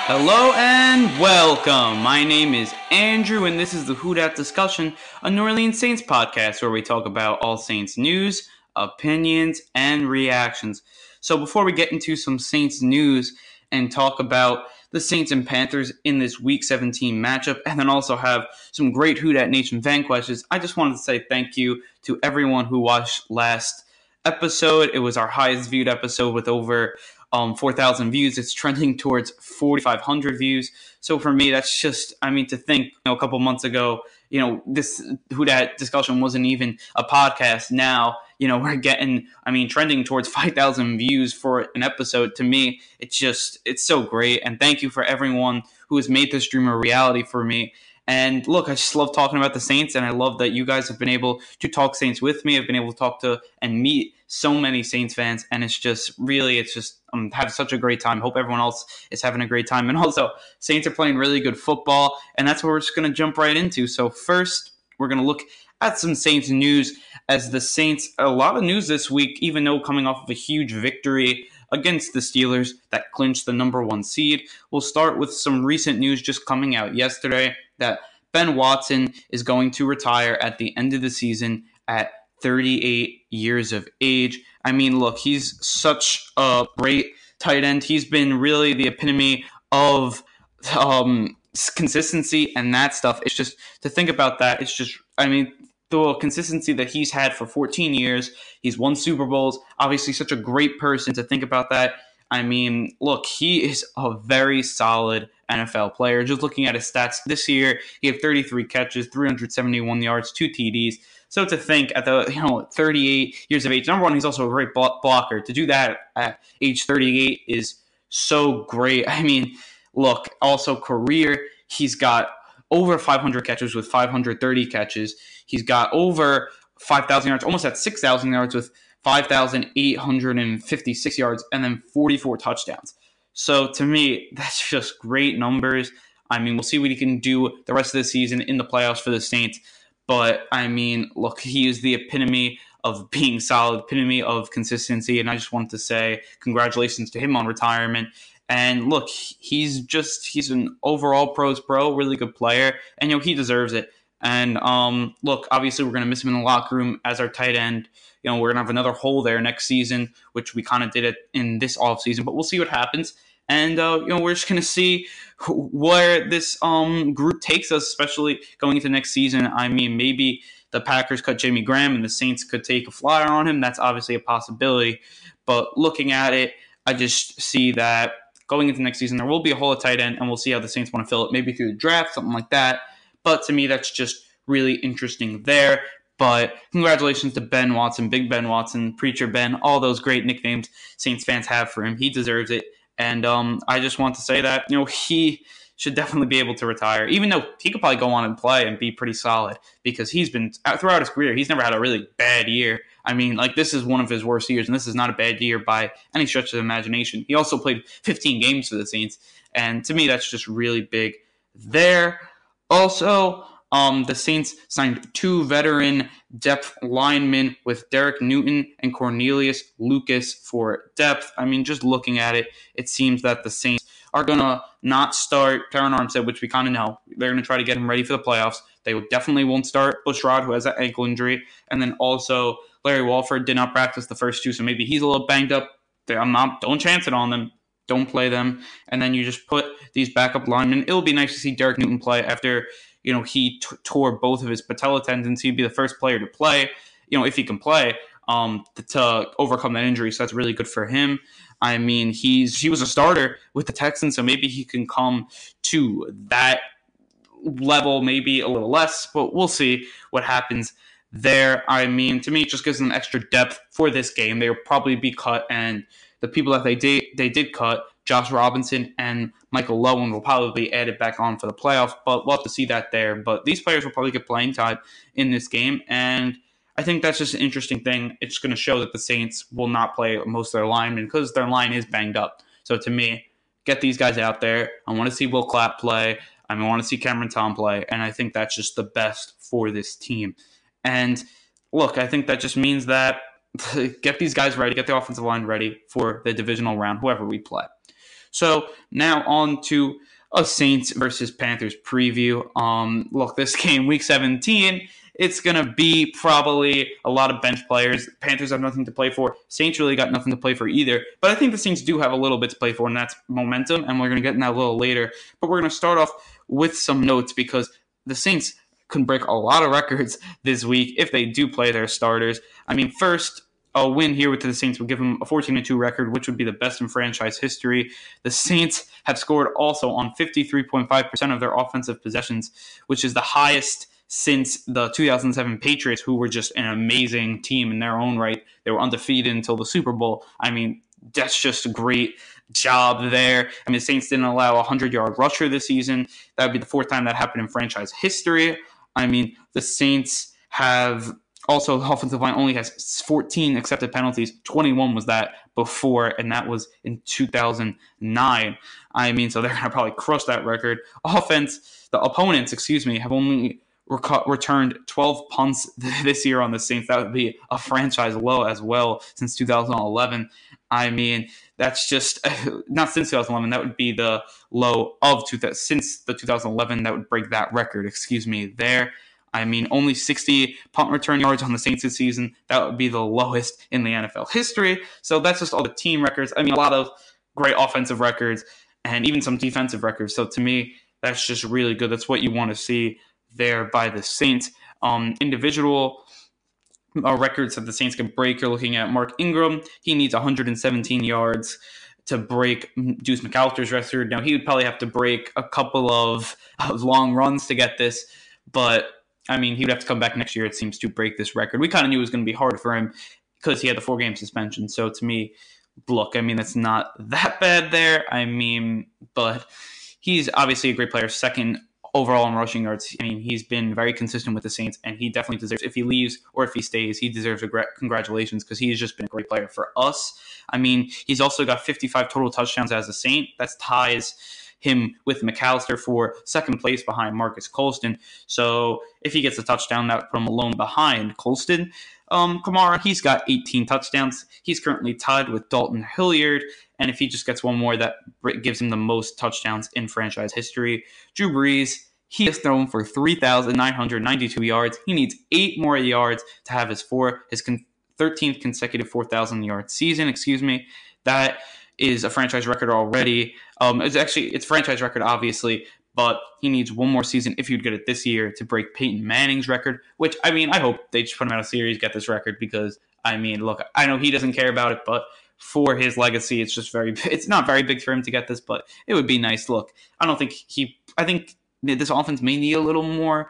Hello and welcome. My name is Andrew, and this is the Who Dat Discussion, a New Orleans Saints podcast where we talk about all Saints news, opinions, and reactions. So before we get into some Saints news and talk about the Saints and Panthers in this Week 17 matchup, and then also have some great Who Dat Nation fan questions, I just wanted to say thank you to everyone who watched last episode. It was our highest viewed episode with over 4,000 views. It's trending towards 4,500 views. So for me, that's just, to think, a couple months ago, this Who Dat discussion wasn't even a podcast. Now, we're getting, trending towards 5,000 views for an episode. To me, it's so great. And thank you for everyone who has made this dream a reality for me. And look, I just love talking about the Saints, and I love that you guys have been able to talk Saints with me. I've been able to talk to and meet so many Saints fans, and I'm having such a great time. Hope everyone else is having a great time. And also, Saints are playing really good football, and that's what we're just going to jump right into. So first, we're going to look at some Saints news, as the Saints, a lot of news this week, even though coming off of a huge victory against the Steelers that clinched the number 1 seed. We'll start with some recent news just coming out yesterday that Ben Watson is going to retire at the end of the season at 38 years of age. Look, he's such a great tight end. He's been really the epitome of consistency and that stuff. It's just, to think about that, the consistency that he's had for 14 years. He's won Super Bowls. Obviously, such a great person to think about that. Look, he is a very solid NFL player. Just looking at his stats this year, he had 33 catches, 371 yards, 2 TDs. So to think at the 38 years of age, number one, he's also a great blocker. To do that at age 38 is so great. Look, also career, he's got over 500 catches with 530 catches. He's got over 5,000 yards, almost at 6,000 yards with 5,856 yards, and then 44 touchdowns. So to me, that's just great numbers. We'll see what he can do the rest of the season in the playoffs for the Saints. But, look, he is the epitome of being solid, epitome of consistency, and I just want to say congratulations to him on retirement. And look, he's an overall pros pro, really good player, and he deserves it. And look, obviously we're going to miss him in the locker room as our tight end. We're going to have another hole there next season, which we kind of did it in this offseason, but we'll see what happens. And we're just going to see where this group takes us, especially going into next season. Maybe the Packers cut Jimmy Graham and the Saints could take a flyer on him. That's obviously a possibility. But looking at it, I just see that going into next season, there will be a hole at tight end, and we'll see how the Saints want to fill it, maybe through the draft, something like that. But to me, that's just really interesting there. But congratulations to Ben Watson, Big Ben Watson, Preacher Ben, all those great nicknames Saints fans have for him. He deserves it. And I just want to say that, he should definitely be able to retire, even though he could probably go on and play and be pretty solid, because he's been, throughout his career, he's never had a really bad year. This is one of his worst years, and this is not a bad year by any stretch of the imagination. He also played 15 games for the Saints, and to me, that's just really big there. Also, the Saints signed 2 veteran depth linemen with Derek Newton and Cornelius Lucas for depth. Just looking at it, it seems that the Saints are going to not start Terron Armstead, which we kind of know. They're going to try to get him ready for the playoffs. They definitely won't start Bushrod, who has that ankle injury. And then also Larry Walford did not practice the first 2, so maybe he's a little banged up. Don't chance it on them. Don't play them. And then you just put these backup linemen. It'll be nice to see Derek Newton play after he tore both of his patella tendons. He'd be the first player to play, if he can play, to overcome that injury. So that's really good for him. He was a starter with the Texans, so maybe he can come to that level, maybe a little less, but we'll see what happens there. To me, it just gives them extra depth for this game. They will probably be cut, and the people that they did cut, Josh Robinson and Michael Lowen, will probably be added back on for the playoffs, but we'll have to see that there. But these players will probably get playing time in this game, and I think that's just an interesting thing. It's going to show that the Saints will not play most of their linemen because their line is banged up. So to me, get these guys out there. I want to see Will Clapp play. I want to see Cameron Tom play, and I think that's just the best for this team. And look, I think that just means that get these guys ready, get the offensive line ready for the divisional round, whoever we play. So now on to a Saints versus Panthers preview. Look, this game, Week 17, it's going to be probably a lot of bench players. Panthers have nothing to play for. Saints really got nothing to play for either. But I think the Saints do have a little bit to play for, and that's momentum, and we're going to get in that a little later. But we're going to start off with some notes because the Saints can break a lot of records this week if they do play their starters. I mean, first, a win here with the Saints would give them a 14-2 record, which would be the best in franchise history. The Saints have scored also on 53.5% of their offensive possessions, which is the highest since the 2007 Patriots, who were just an amazing team in their own right. They were undefeated until the Super Bowl. I mean, that's just a great job there. I mean, the Saints didn't allow a 100-yard rusher this season. That would be the fourth time that happened in franchise history. I mean, the Saints have also, the offensive line only has 14 accepted penalties. 21 was that before, and that was in 2009. I mean, so they're going to probably crush that record. The opponents, have only returned 12 punts this year on the Saints. That would be a franchise low as well since 2011. I mean, that's just not since 2011. That would be the low of since the 2011. That would break that record. There. I mean, only 60 punt return yards on the Saints this season. That would be the lowest in the NFL history. So that's just all the team records. I mean, a lot of great offensive records and even some defensive records. So to me, that's just really good. That's what you want to see there by the Saints. Individual records that the Saints can break. You're looking at Mark Ingram. He needs 117 yards to break Deuce McAllister's record. Now, he would probably have to break a couple of long runs to get this, but I mean, he would have to come back next year, it seems, to break this record. We kind of knew it was going to be hard for him because he had the 4-game suspension. So to me, look, I mean, it's not that bad there. I mean, but he's obviously a great player, second overall in rushing yards. I mean, he's been very consistent with the Saints, and he definitely deserves, if he leaves or if he stays, he deserves congratulations because he's just been a great player for us. I mean, he's also got 55 total touchdowns as a Saint. That ties him with McAllister for second place behind Marcus Colston. So if he gets a touchdown, that would put him alone behind Colston. Kamara, he's got 18 touchdowns. He's currently tied with Dalton Hilliard. And if he just gets one more, that gives him the most touchdowns in franchise history. Drew Brees, he has thrown for 3,992 yards. He needs 8 more yards to have his 13th consecutive 4,000-yard season. That is a franchise record already. It's a franchise record, obviously, but he needs one more season if you'd get it this year to break Peyton Manning's record, which, I mean, I hope they just put him out of series, get this record, because, I mean, look, I know he doesn't care about it, but for his legacy, it's not very big for him to get this, but it would be nice. Look, I think this offense may need a little more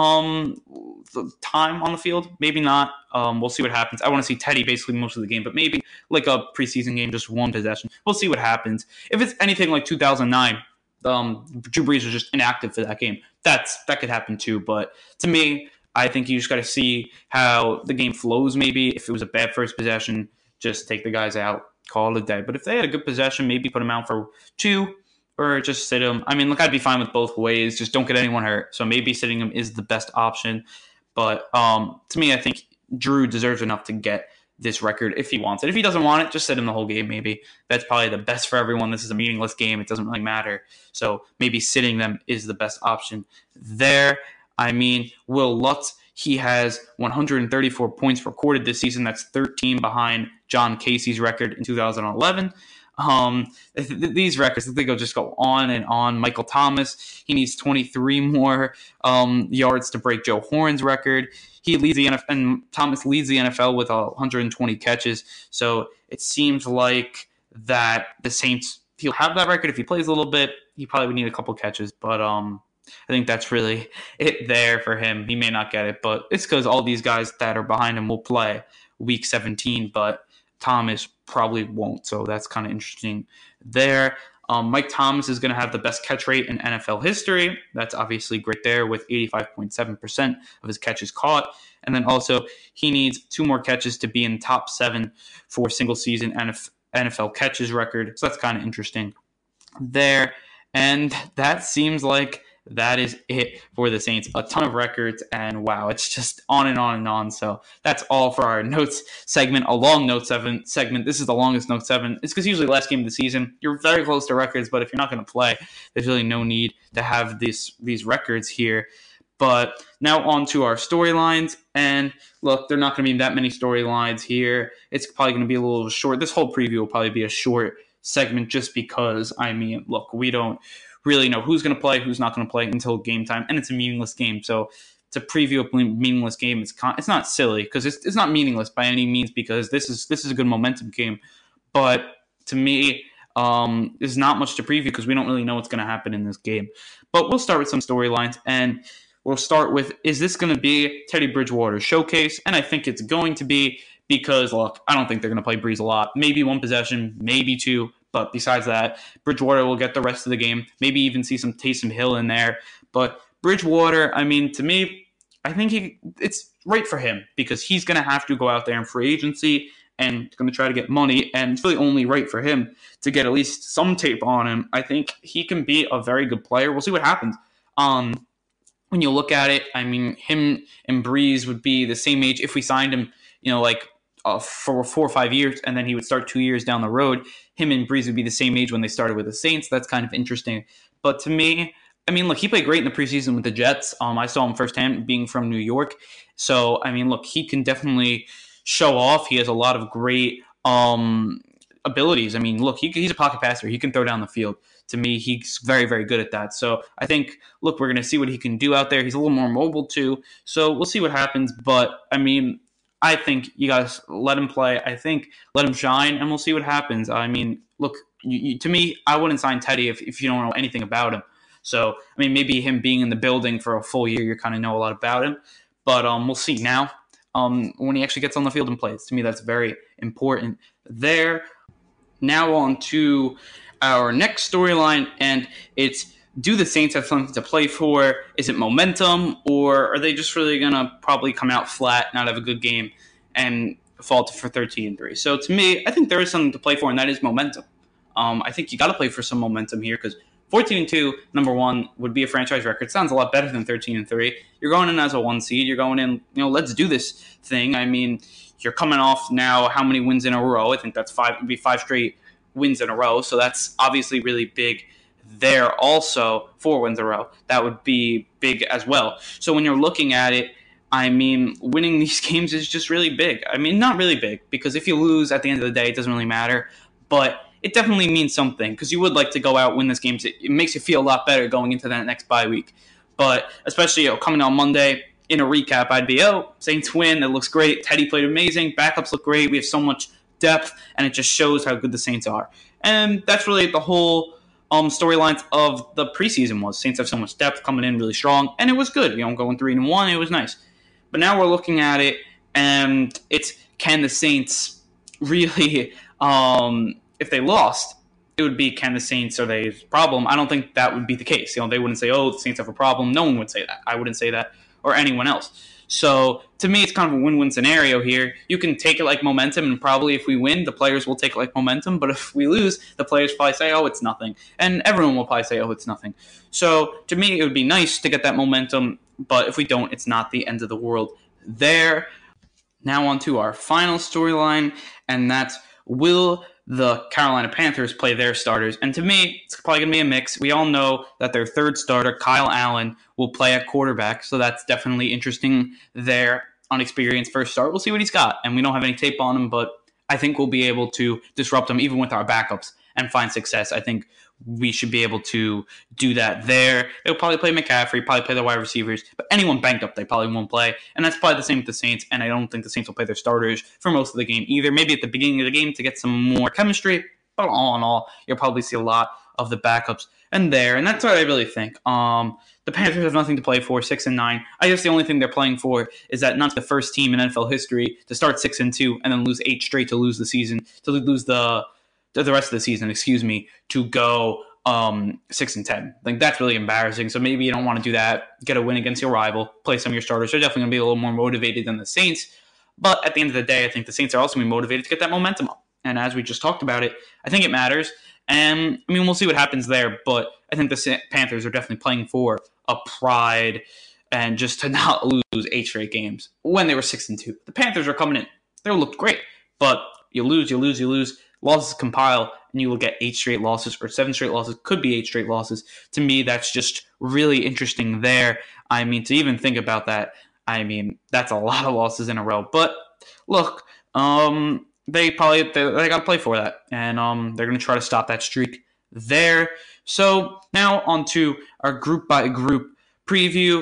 time on the field. Maybe not. We'll see what happens. I want to see Teddy basically most of the game, but maybe like a preseason game, just one possession. We'll see what happens. If it's anything like 2009, Drew Brees was just inactive for that game. That could happen too. But to me, I think you just got to see how the game flows. Maybe if it was a bad first possession, just take the guys out, call it a day. But if they had a good possession, maybe put them out for 2. Or just sit him. I mean, look, I'd be fine with both ways. Just don't get anyone hurt. So maybe sitting him is the best option. But to me, I think Drew deserves enough to get this record if he wants it. If he doesn't want it, just sit him the whole game maybe. That's probably the best for everyone. This is a meaningless game. It doesn't really matter. So maybe sitting them is the best option there. I mean, Will Lutz, he has 134 points recorded this season. That's 13 behind John Casey's record in 2011. These records, they just go on and on. Michael Thomas, he needs 23 more yards to break Joe Horn's record. He leads the NFL, and Thomas leads the NFL with 120 catches. So it seems like that the Saints, he'll have that record if he plays a little bit. He probably would need a couple catches, but I think that's really it there for him. He may not get it, but it's because all these guys that are behind him will play Week 17, but Thomas probably won't, so that's kind of interesting there. Mike Thomas is going to have the best catch rate in NFL history. That's obviously great there with 85.7% of his catches caught. And then also he needs 2 more catches to be in top 7 for single season NFL catches record. So that's kind of interesting there. And that seems like that is it for the Saints. A ton of records, and wow, it's just on and on and on. So that's all for our notes segment, a long note 7 segment. This is the longest note 7. It's because usually last game of the season, you're very close to records, but if you're not going to play, there's really no need to have these records here. But now on to our storylines. And look, there are not going to be that many storylines here. It's probably going to be a little short. This whole preview will probably be a short segment just because, I mean, look, we don't really know who's going to play, who's not going to play until game time. And it's a meaningless game. So to preview a meaningless game, it's not silly because it's not meaningless by any means because this is a good momentum game. But to me, there's not much to preview because we don't really know what's going to happen in this game. But we'll start with some storylines, and we'll start with, is this going to be Teddy Bridgewater's showcase? And I think it's going to be because, look, I don't think they're going to play Brees a lot. Maybe one possession, maybe two. But besides that, Bridgewater will get the rest of the game. Maybe even see some Taysom Hill in there. But Bridgewater, I mean, to me, I think it's right for him because he's going to have to go out there in free agency and going to try to get money. And it's really only right for him to get at least some tape on him. I think he can be a very good player. We'll see what happens. When you look at it, I mean, him and Brees would be the same age if we signed him, for 4 or 5 years, and then he would start 2 years down the road. Him and Brees would be the same age when they started with the Saints. That's kind of interesting. But to me, I mean, look, he played great in the preseason with the Jets. I saw him firsthand being from New York. So, I mean, look, he can definitely show off. He has a lot of great abilities. I mean, look, he's a pocket passer. He can throw down the field. To me, he's very, very good at that. So I think, look, we're going to see what he can do out there. He's a little more mobile too. So we'll see what happens. But, I mean, I think you guys let him play. I think let him shine, and we'll see what happens. I mean, look, to me, I wouldn't sign Teddy if you don't know anything about him. So, I mean, maybe him being in the building for a full year, you kind of know a lot about him. But we'll see now when he actually gets on the field and plays. To me, that's very important there. Now on to our next storyline, and it's, do the Saints have something to play for? Is it momentum, or are they just really going to probably come out flat, not have a good game, and fall for 13-3? So to me, I think there is something to play for, and that is momentum. I think you got to play for some momentum here because 14-2, number one, would be a franchise record. Sounds a lot better than 13-3. You're going in as a 1 seed. You're going in, let's do this thing. I mean, you're coming off now how many wins in a row? I think that's 5. It'd be 5 straight wins in a row. So that's obviously really big there. Also, 4 wins in a row. That would be big as well. So when you're looking at it, I mean, winning these games is just really big. I mean, not really big because if you lose at the end of the day, it doesn't really matter. But it definitely means something because you would like to go out, win this game. It makes you feel a lot better going into that next bye week. But especially coming on Monday, in a recap, I'd be, Saints win. It looks great. Teddy played amazing. Backups look great. We have so much depth, and it just shows how good the Saints are. And that's really the whole storylines of the preseason was. Saints have so much depth coming in really strong, and it was good. Going 3-1, it was nice. But now we're looking at it, and it's, can the Saints really, if they lost, it would be, can the Saints, are they a problem? I don't think that would be the case. They wouldn't say, the Saints have a problem. No one would say that. I wouldn't say that, or anyone else. So to me, it's kind of a win-win scenario here. You can take it like momentum, and probably if we win, the players will take it like momentum. But if we lose, the players probably say, it's nothing. And everyone will probably say, it's nothing. So to me, it would be nice to get that momentum. But if we don't, it's not the end of the world there. Now on to our final storyline, and that's, will the Carolina Panthers play their starters? And to me, it's probably going to be a mix. We all know that their third starter, Kyle Allen, will play at quarterback, so that's definitely interesting there. Unexperienced first start. We'll see what he's got, and we don't have any tape on him, but I think we'll be able to disrupt him even with our backups and find success. I think we should be able to do that there. They'll probably play McCaffrey, probably play the wide receivers, but anyone banked up, they probably won't play. And that's probably the same with the Saints, and I don't think the Saints will play their starters for most of the game either. Maybe at the beginning of the game to get some more chemistry, but all in all, you'll probably see a lot of the backups and that's what I really think. The Panthers have nothing to play for, 6-9. I guess the only thing they're playing for is that not the first team in NFL history to start 6-2 and then lose 8 straight to lose the season, to lose the rest of the season, to go 6-10. Like, that's really embarrassing. So maybe you don't want to do that. Get a win against your rival, play some of your starters. They're definitely going to be a little more motivated than the Saints. But at the end of the day, I think the Saints are also going to be motivated to get that momentum up. And as we just talked about it, I think it matters. And, we'll see what happens there. But I think the Panthers are definitely playing for a pride and just to not lose 8 straight games when they were 6-2. The Panthers are coming in. They looked great, but you lose. Losses compile, and you will get 8 straight losses or 7 straight losses. Could be 8 straight losses. To me, that's just really interesting there. I mean, to even think about that, I mean, that's a lot of losses in a row. But look, they got to play for that, and they're going to try to stop that streak there. So now on to our group by group preview.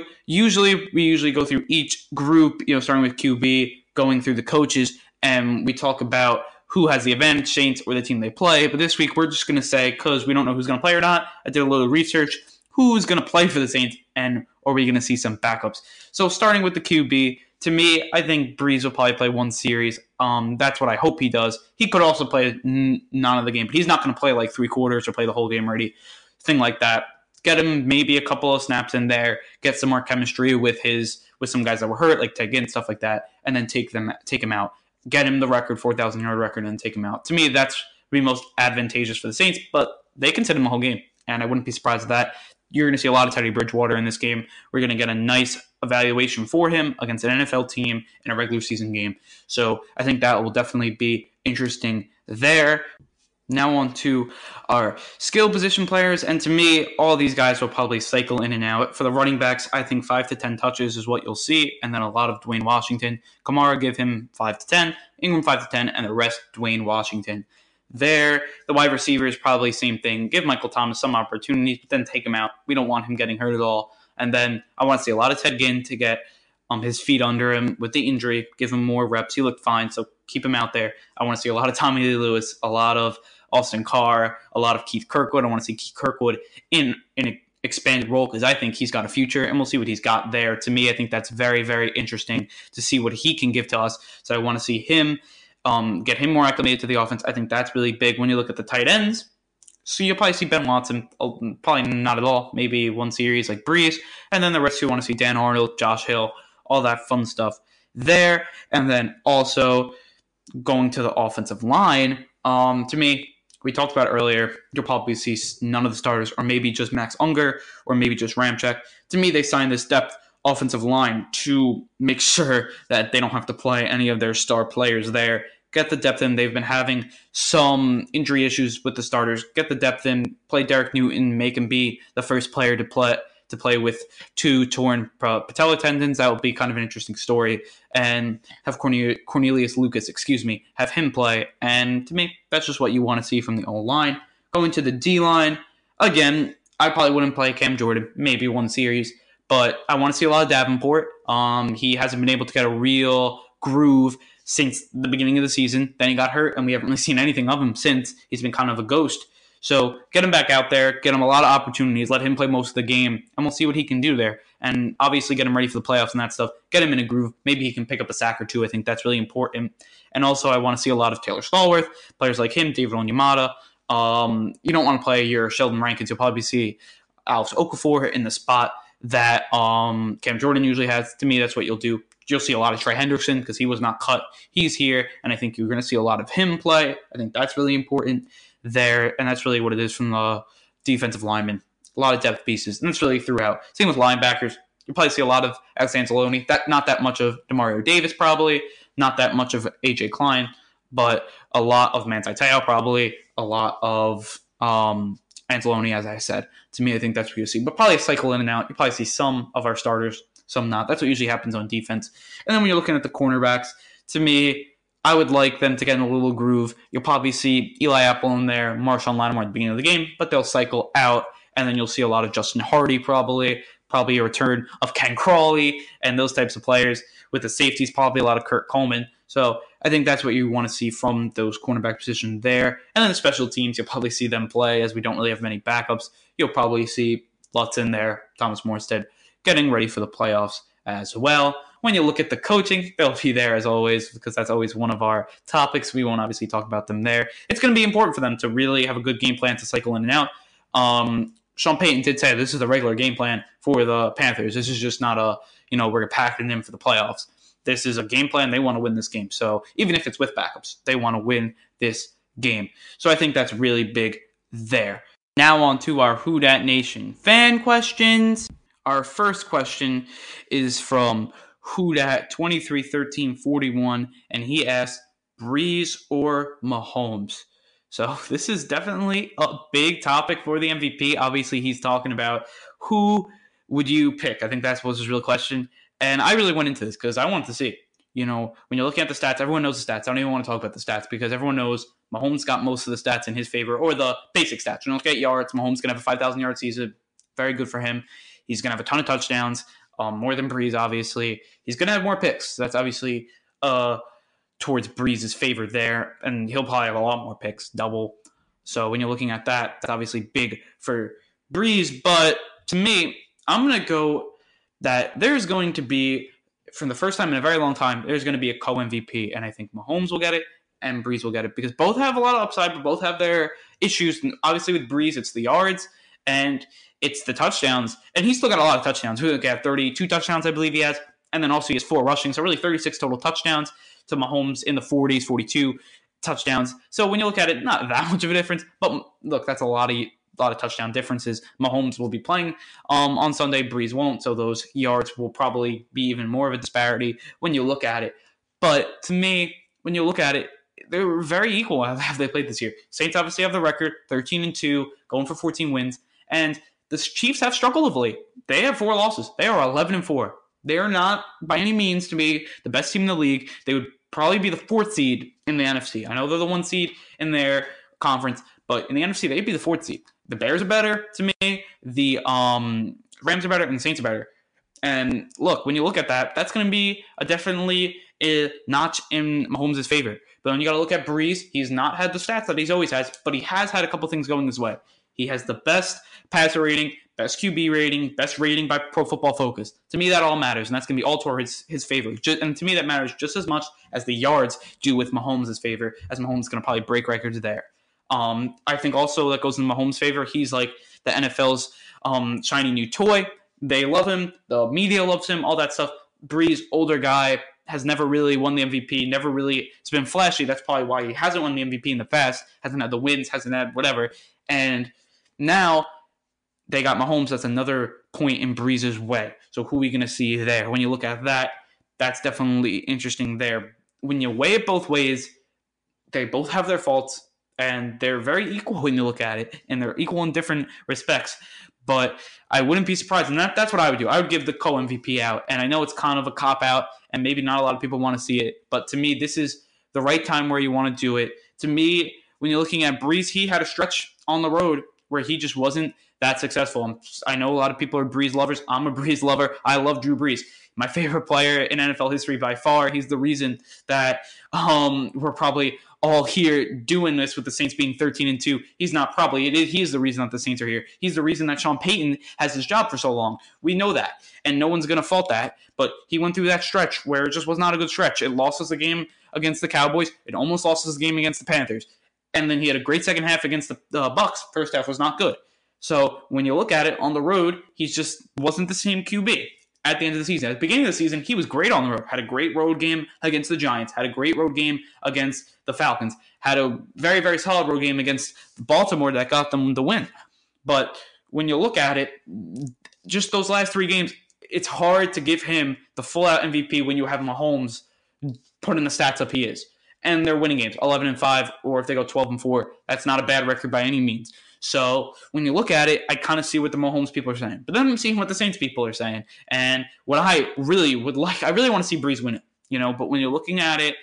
We usually go through each group, starting with QB, going through the coaches, and we talk about who has the advantage, Saints or the team they play. But this week we're just going to say, because we don't know who's going to play or not, I did a little research, who's going to play for the Saints, and are we going to see some backups? So starting with the QB, to me, I think Brees will probably play one series. That's what I hope he does. He could also play none of the game, but he's not going to play like 3/4 or play the whole game already. Thing like that. Get him maybe a couple of snaps in there, get some more chemistry with some guys that were hurt, like Ted Ginn, stuff like that, and then take him out. Get him the 4,000-yard record, and then take him out. To me, that's be most advantageous for the Saints, but they can sit him the whole game, and I wouldn't be surprised at that. You're going to see a lot of Teddy Bridgewater in this game. We're going to get a nice evaluation for him against an NFL team in a regular season game. So I think that will definitely be interesting there. Now on to our skill position players, and to me, all these guys will probably cycle in and out. For the running backs, I think 5 to 10 touches is what you'll see, and then a lot of Dwayne Washington. Kamara, give him 5 to 10, Ingram 5 to 10, and the rest Dwayne Washington. There, the wide receivers, probably same thing. Give Michael Thomas some opportunities, but then take him out. We don't want him getting hurt at all. And then I want to see a lot of Ted Ginn to get his feet under him with the injury, give him more reps. He looked fine, so keep him out there. I want to see a lot of Tommy Lee Lewis, a lot of Austin Carr, a lot of Keith Kirkwood. I want to see Keith Kirkwood in an expanded role because I think he's got a future, and we'll see what he's got there. To me, I think that's very, very interesting to see what he can give to us. So I want to see him get him more acclimated to the offense. I think that's really big when you look at the tight ends. So you'll probably see Ben Watson, probably not at all, maybe one series like Brees, and then the rest you want to see Dan Arnold, Josh Hill, all that fun stuff there. And then also going to the offensive line, to me, we talked about earlier, you'll probably see none of the starters, or maybe just Max Unger, or maybe just Ramczyk. To me, they signed this depth offensive line to make sure that they don't have to play any of their star players there. Get the depth in. They've been having some injury issues with the starters. Get the depth in. Play Derek Newton. Make him be the first player to play with 2 torn patella tendons. That will be kind of an interesting story. And have Cornelius Lucas, have him play. And to me, that's just what you want to see from the O-line. Going to the D-line, again, I probably wouldn't play Cam Jordan, maybe one series. But I want to see a lot of Davenport. He hasn't been able to get a real groove since the beginning of the season. Then he got hurt, and we haven't really seen anything of him since. He's been kind of a ghost. So get him back out there, get him a lot of opportunities, let him play most of the game, and we'll see what he can do there. And obviously get him ready for the playoffs and that stuff. Get him in a groove. Maybe he can pick up a sack or 2. I think that's really important. And also I want to see a lot of Taylor Stallworth, players like him, David Onyemata. You don't want to play your Sheldon Rankins. You'll probably see Alex Okafor in the spot that Cam Jordan usually has. To me, that's what you'll do. You'll see a lot of Trey Hendrickson because he was not cut. He's here, and I think you're going to see a lot of him play. I think that's really important there, and that's really what it is from the defensive linemen. A lot of depth pieces, and that's really throughout. Same with linebackers. You'll probably see a lot of Alex Anzalone. Not that much of Demario Davis, probably. Not that much of A.J. Klein, but a lot of Manti Te'o, probably. A lot of Anzalone, as I said. To me, I think that's what you'll see. But probably cycle in and out. You'll probably see some of our starters, some not. That's what usually happens on defense. And then when you're looking at the cornerbacks, to me, I would like them to get in a little groove. You'll probably see Eli Apple in there, Marshawn Lattimore at the beginning of the game, but they'll cycle out, and then you'll see a lot of Justin Hardy probably a return of Ken Crawley and those types of players. With the safeties, probably a lot of Kurt Coleman. So I think that's what you want to see from those cornerback positions there. And then the special teams, you'll probably see them play as we don't really have many backups. You'll probably see Lutz in there, Thomas Morstead, getting ready for the playoffs as well. When you look at the coaching, they'll be there as always because that's always one of our topics. We won't obviously talk about them there. It's going to be important for them to really have a good game plan to cycle in and out. Sean Payton did say this is the regular game plan for the Panthers. This is just not we're packing them for the playoffs. This is a game plan. They want to win this game. So even if it's with backups, they want to win this game. So I think that's really big there. Now on to our Who Dat Nation fan questions. Our first question is from Who Dat 231341, and he asks Brees or Mahomes. So this is definitely a big topic for the MVP. Obviously, he's talking about who would you pick. I think that was his real question, and I really went into this because I wanted to see. When you're looking at the stats, everyone knows the stats. I don't even want to talk about the stats because everyone knows Mahomes got most of the stats in his favor, or the basic stats. When you look at yards, Mahomes going to have a 5,000 yard season. Very good for him. He's going to have a ton of touchdowns, more than Brees, obviously. He's going to have more picks. That's obviously towards Brees' favor there, and he'll probably have a lot more picks, double. So when you're looking at that, that's obviously big for Brees. But to me, I'm going to go that there's going to be, for the first time in a very long time, there's going to be a co-MVP, and I think Mahomes will get it and Brees will get it because both have a lot of upside, but both have their issues. And obviously with Brees, it's the yards and it's the touchdowns, and he's still got a lot of touchdowns. We have 32 touchdowns, I believe he has, and then also he has 4 rushing, so really 36 total touchdowns to Mahomes in the 40s, 42 touchdowns. So when you look at it, not that much of a difference, but look, that's a lot of touchdown differences. Mahomes will be playing on Sunday. Brees won't, so those yards will probably be even more of a disparity when you look at it. But to me, when you look at it, they were very equal have they played this year. Saints obviously have the record, 13-2, going for 14 wins, and the Chiefs have struggled of late. They have 4 losses. They are 11-4. They are not, by any means, to me, the best team in the league. They would probably be the 4th seed in the NFC. I know they're the 1 seed in their conference, but in the NFC, they'd be the 4th seed. The Bears are better to me. The Rams are better, and the Saints are better. And look, when you look at that, that's going to be definitely a notch in Mahomes' favor. But then you got to look at Brees. He's not had the stats that he's always has, but he has had a couple things going his way. He has the best passer rating, best QB rating, best rating by Pro Football Focus. To me, that all matters, and that's going to be all towards his favor. And to me, that matters just as much as the yards do with Mahomes' favor, as Mahomes is going to probably break records there. I think also that goes in Mahomes' favor. He's like the NFL's shiny new toy. They love him. The media loves him, all that stuff. Brees, older guy, has never really won the MVP, never really, it's been flashy. That's probably why he hasn't won the MVP in the past, hasn't had the wins, hasn't had whatever. And now they got Mahomes. That's another point in Brees' way. So who are we going to see there? When you look at that, that's definitely interesting there. When you weigh it both ways, they both have their faults, and they're very equal when you look at it, and they're equal in different respects. But I wouldn't be surprised, and that's what I would do. I would give the co-MVP out, and I know it's kind of a cop-out, and maybe not a lot of people want to see it, but to me, this is the right time where you want to do it. To me, when you're looking at Brees, he had a stretch on the road where he just wasn't that successful. I know a lot of people are Brees lovers. I'm a Brees lover. I love Drew Brees. My favorite player in NFL history by far. He's the reason that we're probably all here doing this with the Saints being 13-2. He's not probably. He is the reason that the Saints are here. He's the reason that Sean Payton has his job for so long. We know that, and no one's going to fault that. But he went through that stretch where it just was not a good stretch. It lost us a game against the Cowboys. It almost lost us a game against the Panthers. And then he had a great second half against the Bucks. First half was not good. So when you look at it on the road, he just wasn't the same QB at the end of the season. At the beginning of the season, he was great on the road. Had a great road game against the Giants. Had a great road game against the Falcons. Had a very, very solid road game against Baltimore that got them the win. But when you look at it, just those last 3 games, it's hard to give him the full-out MVP when you have Mahomes putting the stats up he is. And they're winning games, 11-5, or if they go 12-4, that's not a bad record by any means. So when you look at it, I kind of see what the Mahomes people are saying. But then I'm seeing what the Saints people are saying. And what I really would like, I really want to see Brees win it, But when you're looking at it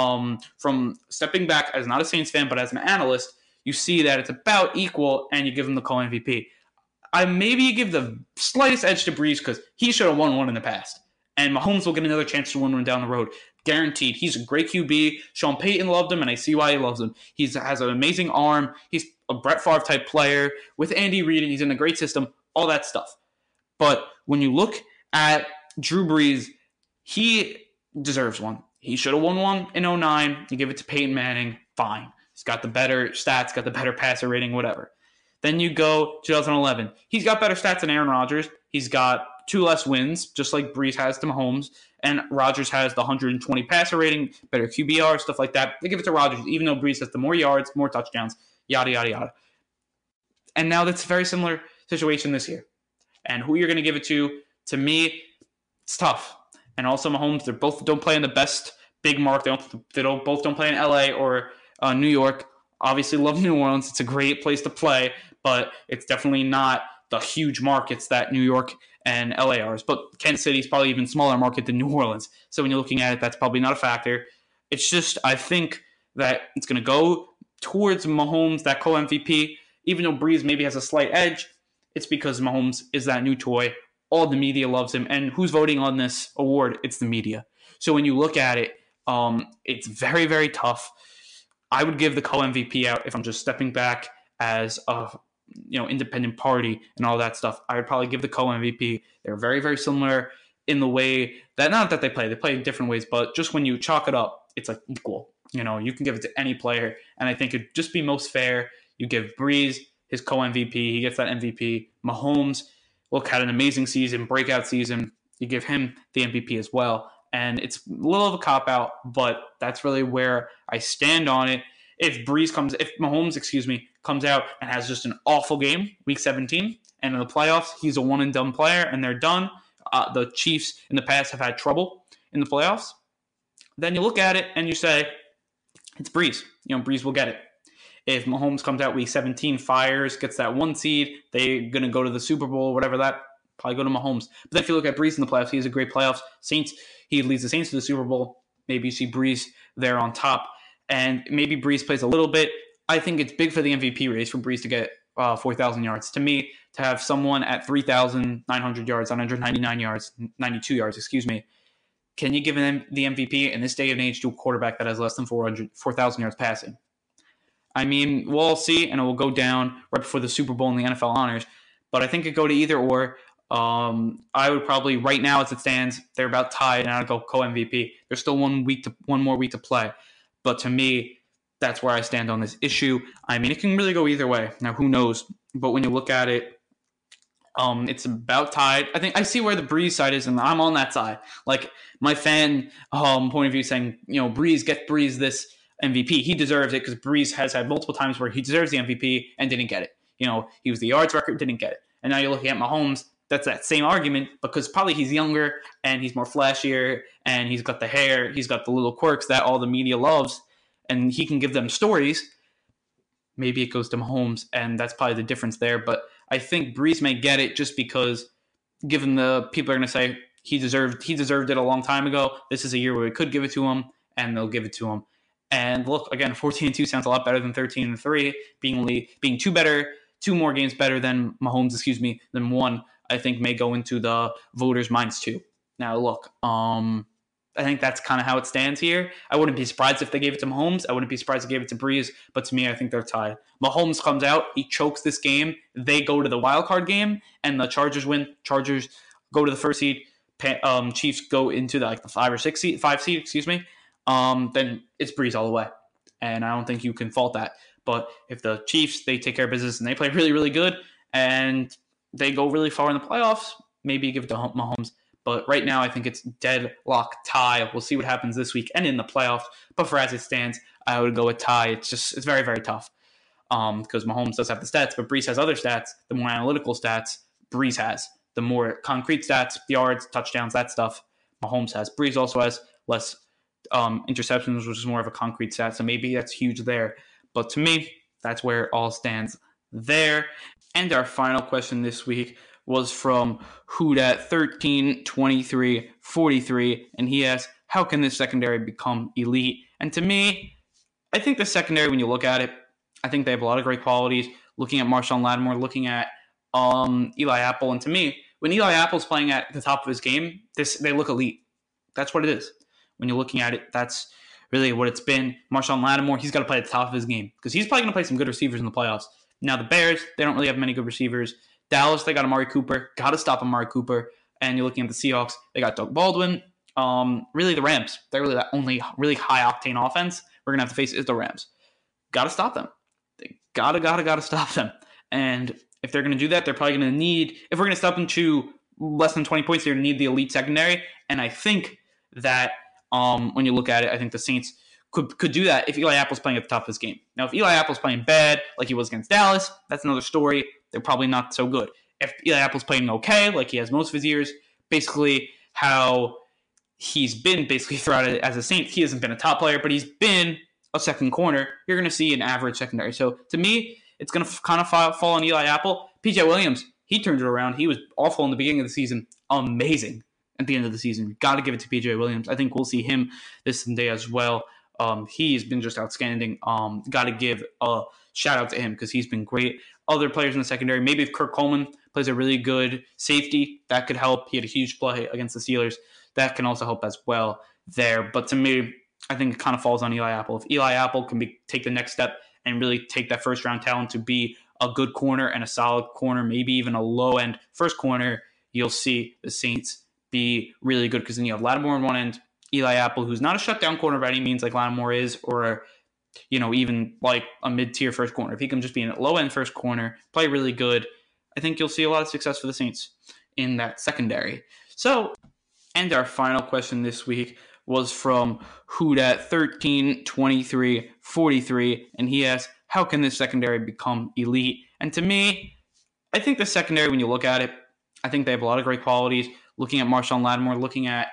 from stepping back as not a Saints fan, but as an analyst, you see that it's about equal, and you give him the co-MVP. I maybe give the slightest edge to Brees because he should have won one in the past. And Mahomes will get another chance to win one down the road. Guaranteed. He's a great QB. Sean Payton loved him, and I see why he loves him. He has an amazing arm. He's a Brett Favre type player with Andy Reid, and he's in a great system, all that stuff. But when you look at Drew Brees, he deserves one. He should have won one in 2009. You give it to Peyton Manning, fine. He's got the better stats, got the better passer rating, whatever. Then you go 2011. He's got better stats than Aaron Rodgers. He's got 2 less wins, just like Brees has to Mahomes. And Rodgers has the 120 passer rating, better QBR, stuff like that. They give it to Rodgers, even though Brees has the more yards, more touchdowns, yada, yada, yada. And now that's a very similar situation this year. And who you're going to give it to me, it's tough. And also Mahomes, they both don't play in the best big market. Both don't play in LA or New York. Obviously, love New Orleans. It's a great place to play, but it's definitely not the huge markets that New York and LA are. But Kansas City is probably even smaller market than New Orleans. So when you're looking at it, that's probably not a factor. It's just, I think that it's going to go towards Mahomes, that co-MVP. Even though Breeze maybe has a slight edge, it's because Mahomes is that new toy. All the media loves him. And who's voting on this award? It's the media. So when you look at it, it's very, very tough. I would give the co-MVP out if I'm just stepping back as a independent party and all that stuff. I would probably give the co-MVP. They're very, very similar in the way that, not that they play in different ways, but just when you chalk it up, it's like equal. You can give it to any player. And I think it'd just be most fair. You give Breeze his co-MVP. He gets that MVP. Mahomes, had an amazing season, breakout season. You give him the MVP as well. And it's a little of a cop-out, but that's really where I stand on it. If Mahomes, comes out and has just an awful game, week 17, and in the playoffs, he's a one-and-done player, and they're done. The Chiefs in the past have had trouble in the playoffs. Then you look at it and you say, it's Breeze. Breeze will get it. If Mahomes comes out week 17, fires, gets that 1 seed, they're going to go to the Super Bowl, whatever that, probably go to Mahomes. But then if you look at Breeze in the playoffs, he has a great playoffs. Saints, he leads the Saints to the Super Bowl. Maybe you see Breeze there on top. And maybe Breeze plays a little bit. I think it's big for the MVP race for Breeze to get 4,000 yards. To me, to have someone at 3,900 yards, 199 yards, 92 yards, can you give him the MVP in this day and age to a quarterback that has less than 4,000 yards passing? I mean, we'll see, and it will go down right before the Super Bowl in the NFL honors. But I think it could go to either or. I would probably, right now as it stands, they're about tied, and I'd go co-MVP. There's still one more week to play. But to me, that's where I stand on this issue. I mean, it can really go either way. Now, who knows? But when you look at it, it's about tied. I think I see where the Breeze side is, and I'm on that side. Like, my fan point of view saying, Breeze, get Breeze this MVP. He deserves it because Breeze has had multiple times where he deserves the MVP and didn't get it. He was the yards record, didn't get it. And now you're looking at Mahomes, that's that same argument because probably he's younger and he's more flashier and he's got the hair, he's got the little quirks that all the media loves, and he can give them stories. Maybe it goes to Mahomes, and that's probably the difference there. But I think Breeze may get it just because, given the people are going to say he deserved it a long time ago. This is a year where we could give it to him, and they'll give it to him. And look, again, 14-2 sounds a lot better than 13-3. Being two more games better than Mahomes, than one, I think may go into the voters' minds too. Now, look, I think that's kind of how it stands here. I wouldn't be surprised if they gave it to Mahomes. I wouldn't be surprised if they gave it to Breeze. But to me, I think they're tied. Mahomes comes out, he chokes this game. They go to the wild card game, and the Chargers win. Chargers go to the first seed. Chiefs go into the 5 seed. Then it's Breeze all the way, and I don't think you can fault that. But if the Chiefs, they take care of business and they play really, really good, and they go really far in the playoffs, maybe you give it to Mahomes. But right now, I think it's deadlock tie. We'll see what happens this week and in the playoffs. But for as it stands, I would go with tie. It's very, very tough because Mahomes does have the stats, but Breeze has other stats. The more analytical stats, Breeze has. The more concrete stats, yards, touchdowns, that stuff, Mahomes has. Breeze also has less interceptions, which is more of a concrete stat. So maybe that's huge there. But to me, that's where it all stands there. And our final question this week was from Houdat132343, and he asked, how can this secondary become elite? And to me, I think the secondary, when you look at it, I think they have a lot of great qualities. Looking at Marshawn Lattimore, looking at Eli Apple, and to me, when Eli Apple's playing at the top of his game, they look elite. That's what it is. When you're looking at it, that's really what it's been. Marshawn Lattimore, he's got to play at the top of his game because he's probably going to play some good receivers in the playoffs. Now, the Bears, they don't really have many good receivers. Dallas, they got Amari Cooper. Got to stop Amari Cooper. And you're looking at the Seahawks, they got Doug Baldwin. Really, the Rams, they're really the only really high-octane offense we're going to have to face is the Rams. Got to stop them. They got to stop them. And if they're going to do that, they're probably going to need, if we're going to stop them to less than 20 points, they're going to need the elite secondary. And I think that when you look at it, I think the Saints could do that if Eli Apple's playing at the top of his game. Now, if Eli Apple's playing bad, like he was against Dallas, that's another story. They're probably not so good. If Eli Apple's playing okay, like he has most of his years, basically how he's been basically throughout it as a Saint, he hasn't been a top player, but he's been a second corner. You're going to see an average secondary. So to me, it's going to kind of fall on Eli Apple. PJ Williams, he turned it around. He was awful in the beginning of the season, amazing at the end of the season. Got to give it to PJ Williams. I think we'll see him this Sunday as well. He's been just outstanding. Got to give a shout out to him because he's been great. Other players in the secondary, maybe if Kirk Coleman plays a really good safety, that could help. He had a huge play against the Steelers. That can also help as well there. But to me, I think it kind of falls on Eli Apple. If Eli Apple can take the next step and really take that first-round talent to be a good corner and a solid corner, maybe even a low-end first corner, you'll see the Saints be really good because then you have Lattimore on one end, Eli Apple, who's not a shutdown corner by any means like Lattimore is, or even like a mid-tier first corner. If he can just be a low-end first corner, play really good, I think you'll see a lot of success for the Saints in that secondary. So, and our final question this week was from Hudat132343, and he asked, how can this secondary become elite? And to me, I think the secondary, when you look at it, I think they have a lot of great qualities. Looking at Marshawn Lattimore, looking at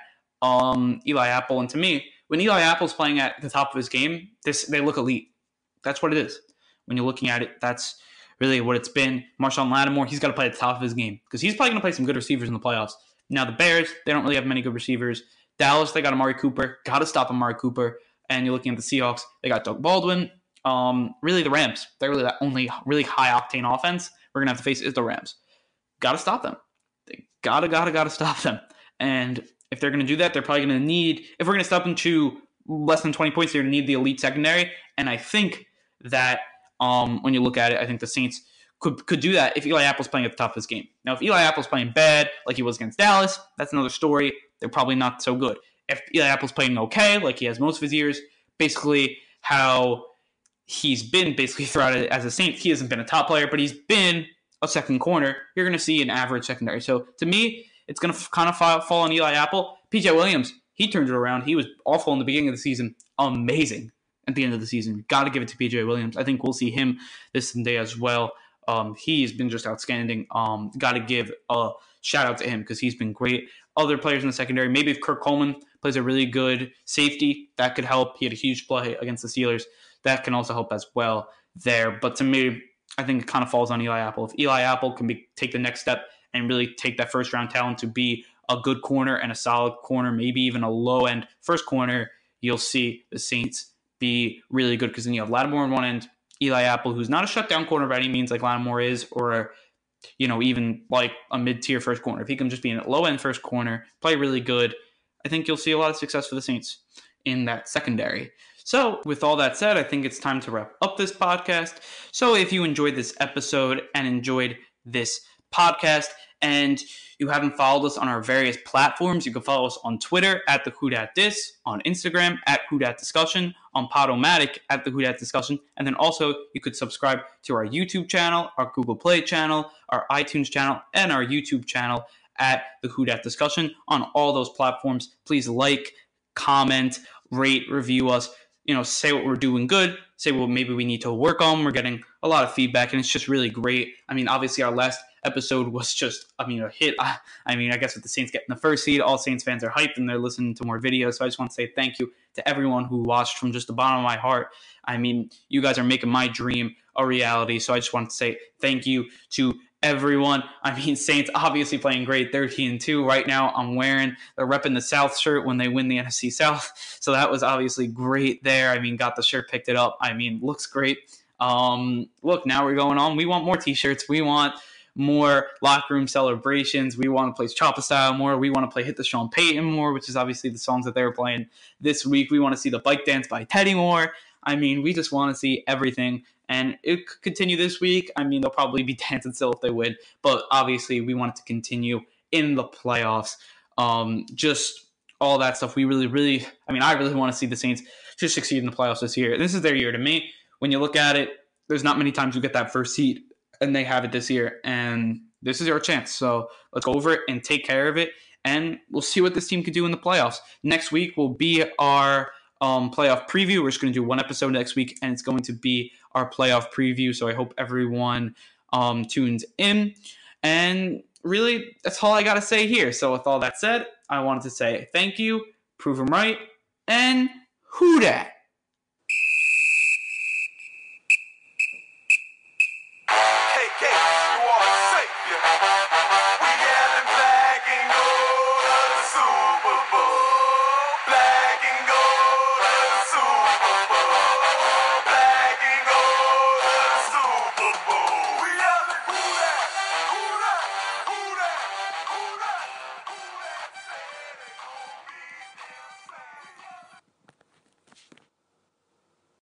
Eli Apple, and to me, when Eli Apple's playing at the top of his game, they look elite. That's what it is. When you're looking at it, that's really what it's been. Marshawn Lattimore, he's got to play at the top of his game because he's probably going to play some good receivers in the playoffs. Now, the Bears, they don't really have many good receivers. Dallas, they got Amari Cooper. Got to stop Amari Cooper. And you're looking at the Seahawks, they got Doug Baldwin. Really, the Rams, they're really the only really high-octane offense we're going to have to face is the Rams. Got to stop them. They gotta stop them. And if they're going to do that, they're probably going to need, if we're going to stop them to less than 20 points, they're going to need the elite secondary. And I think that when you look at it, I think the Saints could do that if Eli Apple's playing at the top of his game. Now, if Eli Apple's playing bad, like he was against Dallas, that's another story. They're probably not so good. If Eli Apple's playing okay, like he has most of his years, basically how he's been basically throughout it as a Saint, he hasn't been a top player, but he's been a second corner. You're going to see an average secondary. So to me, it's going to kind of fall on Eli Apple. PJ Williams, he turned it around. He was awful in the beginning of the season, amazing at the end of the season. Got to give it to PJ Williams. I think we'll see him this Sunday as well. He's been just outstanding. Got to give a shout out to him because he's been great. Other players in the secondary, maybe if Kirk Coleman plays a really good safety, that could help. He had a huge play against the Steelers. That can also help as well there. But to me, I think it kind of falls on Eli Apple. If Eli Apple can take the next step and really take that first-round talent to be a good corner and a solid corner, maybe even a low-end first corner, you'll see the Saints be really good because then you have Lattimore on one end, Eli Apple, who's not a shutdown corner by any means like Lattimore is, or even like a mid-tier first corner. If he can just be a low-end first corner, play really good, I think you'll see a lot of success for the Saints in that secondary. So with all that said, I think it's time to wrap up this podcast. So if you enjoyed this episode and enjoyed this podcast and you haven't followed us on our various platforms, you can follow us on Twitter at the WhoDatDis, on Instagram at WhoDatDiscussion, on Podomatic at the WhoDatDiscussion, and then also you could subscribe to our YouTube channel, our Google Play channel, our iTunes channel, and our YouTube channel at the WhoDatDiscussion. On all those platforms, please like, comment, rate, review us. Say what we're doing good, say what maybe we need to work on. We're getting a lot of feedback, and it's just really great. I mean, obviously, our last episode was just, a hit. I guess with the Saints getting the first seed, all Saints fans are hyped, and they're listening to more videos. So I just want to say thank you to everyone who watched from just the bottom of my heart. You guys are making my dream a reality. So I just want to say thank you to everyone. Saints obviously playing great, 13-2 right now. They're repping the South shirt when they win the NFC South, so that was obviously great there. Got the shirt, picked it up. Looks great. Look, now we're going on. We want more t-shirts. We want more locker room celebrations. We want to play Choppa Style more. We want to play Hit the Sean Payton more, which is obviously the songs that they were playing this week. We want to see the Bike Dance by Teddy more. We just want to see everything. And it could continue this week. They'll probably be dancing still if they win. But obviously, we want it to continue in the playoffs. Just all that stuff. We really, I really want to see the Saints just succeed in the playoffs this year. This is their year to me. When you look at it, there's not many times you get that first seed, and they have it this year. And this is our chance. So let's go over it and take care of it. And we'll see what this team can do in the playoffs. Next week will be our playoff preview. We're just going to do one episode next week, and it's going to be our playoff preview. So I hope everyone tunes in. And really, that's all I got to say here. So with all that said, I wanted to say thank you, prove them right, and who dat? KK, you are a savior.